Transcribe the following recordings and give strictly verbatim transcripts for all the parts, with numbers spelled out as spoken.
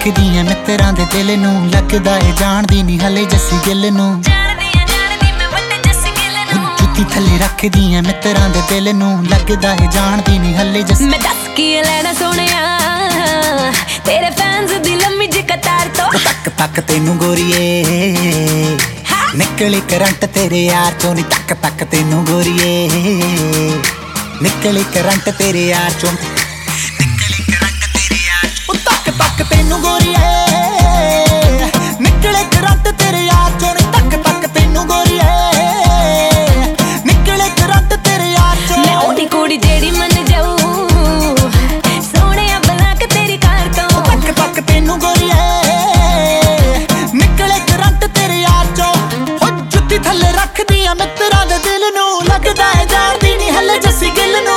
रखदी ऐ मित्रां दे दिल नूं लगदा ऐ जाणदी नी हले जस्सी गिल नूं जुत्ती थल्ले रखदी ऐ मित्रां दे दिल नूं लगदा ऐ जाणदी नी हले जस्सी मैं दस की लेना सोहणिया तेरे फैंस दी लम्मी जी कतार तो तक तक तेनू गोरीए निकली करंट तेरे यार चों नी तक तक तेनू गोरीए निकली करंट तेरे यार चों निकली करंट तेरे यार ओ तक तक तेनू गोरीए निकले करंट तेरे यार चों नी तक तक तेनू गोरीए निकले करंट तेरे यार चों मैं ओदी कुड़ी जेड़ी मन जाऊं सोहणिया बला के तेरी कार तो तक तक तेनू गोरीए निकले करंट तेरे यार चों हो जुत्ती थल्ले रखदी आ मित्रां दे दिल नूं लगदा ऐ जाणदी नी हले जस्सी गिल नूं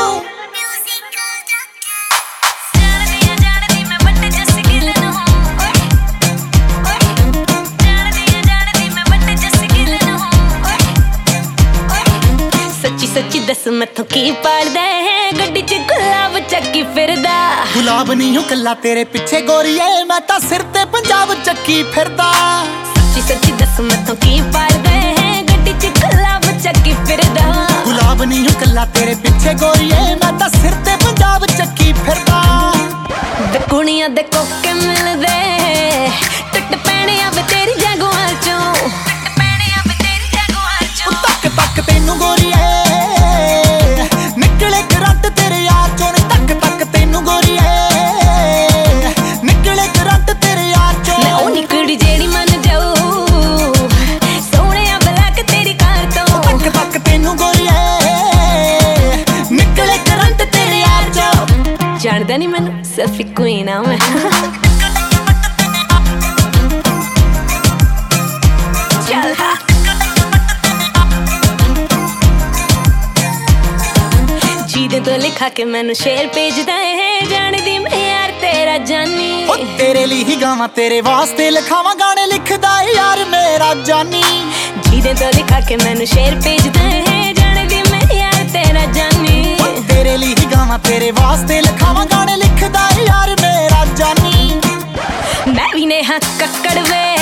सच्ची दस मैथों की पाड़दा है गड्डी च गुलाब चक्की फिरदा गुलाब नहीं हूं कल्ला तेरे पिछे गोरीए मैं तां सिर ते पंजाब चक्की फिरदा सच्ची सच्ची दस मैथों की पाड़दा है गड्डी च गुलाब चक्की फिरदा गुलाब नहीं हूं कल्ला तेरे पिछे गोरीए मैं तां सिर ते पंजाब चक्की फिरदा वे कुड़ियां दे कोके मिलदे टुट पैणे आ वे तेरी जगुआं चों टुट पैणे आ वे तेरी जगुआं चों तक तक तेनू गोरीए निकले करंट तेरे यार चों नी तक तक तेनू गोरीए निकले करंट तेरे यार चों मैं ओनी कुड़ी जेड़ी मन जाऊं सोहणिया बला के तेरी कार तो तक तक तेनू गोरीए निकले करंट तेरे यार चों जानदा नहीं मैनू सफी क्वीन आ मैं चल हाँ जीदे तो लिखा के मैनू शेर भेजदा है जानदी मैं यार तेरा जानी ओ तेरे लिए ही गावां तेरे वास्ते लिखावां गाने लिखदा है यार मेरा जानी जीदे तो लिखा के मैनू शेर भेजदा है जानदी मैं यार तेरा जानी ओ तेरे लिए ही गावां तेरे वास्ते लिखावां गाने लिखदा है यार मेरा जानी मैं भी नेहा कक्कड़ वे